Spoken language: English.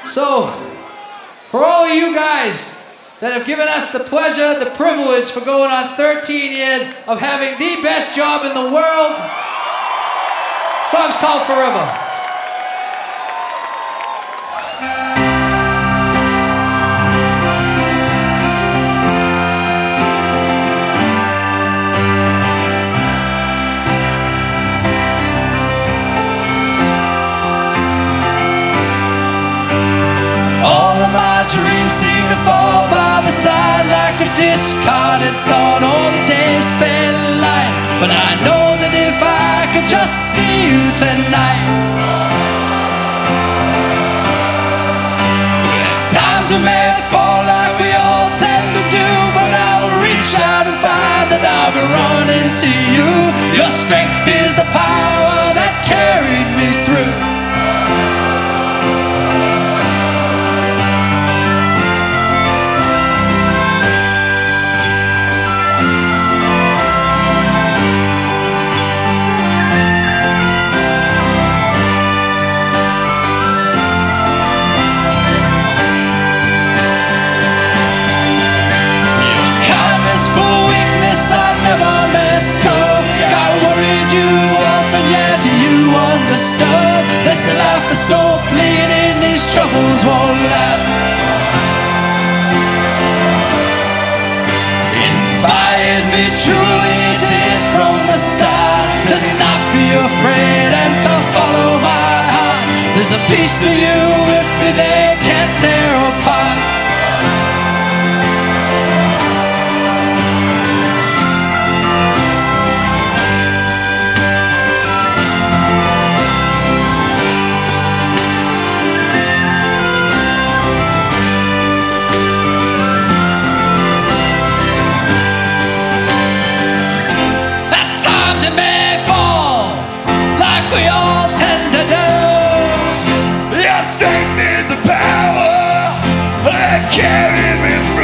So, for all of you guys that have given us the pleasure, the privilege for going on 13 years of having the best job in the world, song's called Forever. Dreams seem to fall by the side like a discarded thought. All the days feel light, but I know that if I could just see you tonight. At times we may fall like we all tend to do, but I will reach out and find that I've run into you. Your strength is the power that carried me through. This life is so fleeting, these troubles won't last. Inspired me truly, it did from the start, to not be afraid and to follow my heart. There's a piece of you with me they can't tear apart. Strength is a power that carried me through.